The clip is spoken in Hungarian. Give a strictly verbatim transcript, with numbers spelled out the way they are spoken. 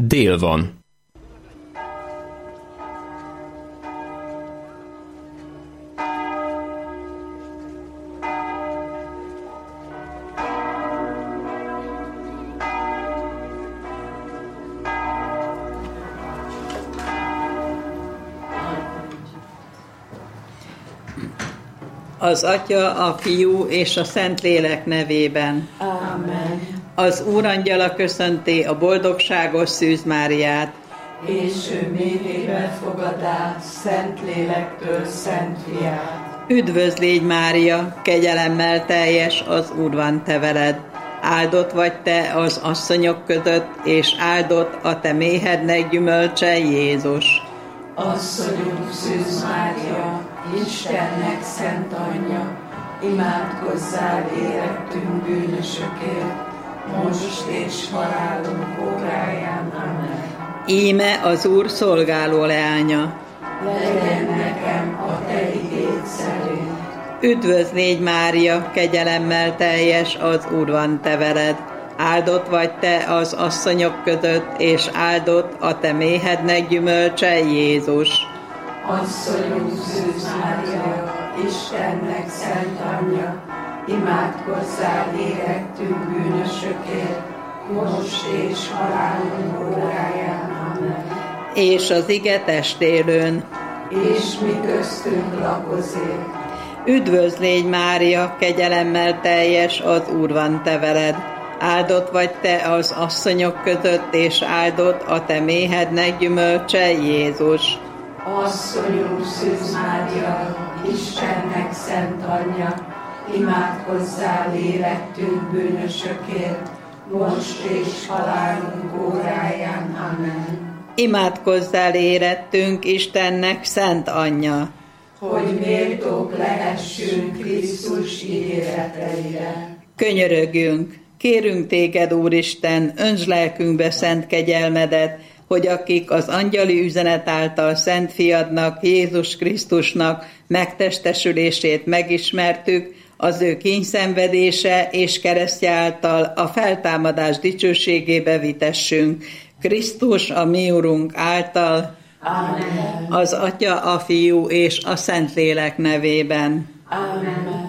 dél van. Az Atya, a Fiú és a Szentlélek nevében. Amen. Az Úrangyala köszönti a boldogságos Szűz Máriát. És ő méhébe fogadá Szentlélektől Szent Fiát. Üdvözl légy, Mária, kegyelemmel teljes, az Úr van te veled. Áldott vagy te az asszonyok között, és áldott a te méhednek gyümölcse, Jézus. Asszonyunk Szűz Mária, Istennek szent anyja, imádkozzál érettünk bűnösökért, most és halálunk óráján. Amen. Íme az Úr szolgáló leánya. Legyen nekem a te igéd szerint. Üdvözl légy, Mária, kegyelemmel teljes, az Úr van te veled. Áldott vagy te az asszonyok között, és áldott a te méhednek gyümölcse, Jézus. Asszonyunk Szűz Mária, Istennek szent anyja, imádkozzál érettünk bűnösökért, most és halálunk óráján. Amen. És az ige testélőn. És mi köztünk lakozik. Üdvözl légy, Mária, kegyelemmel teljes, az Úr van te veled. Áldott vagy te az asszonyok között, és áldott a te méhednek gyümölcse, Jézus. Asszonyunk Szűz Mária, Istennek szent anyja, imádkozzál érettünk bűnösökért, most és halálunk óráján. Amen. Imádkozzál érettünk, Istennek szent anyja, hogy méltók lehessünk Krisztus ígéreteire. Könyörögjünk, kérünk téged, Úristen, öntsd lelkünkbe szent kegyelmedet, hogy akik az angyali üzenet által Szent Fiadnak, Jézus Krisztusnak megtestesülését megismertük, az ő kínyszenvedése és keresztje által a feltámadás dicsőségébe vitessünk. Krisztus, a mi Urunk által, Amen. Az Atya, a Fiú és a Szentlélek nevében. Amen.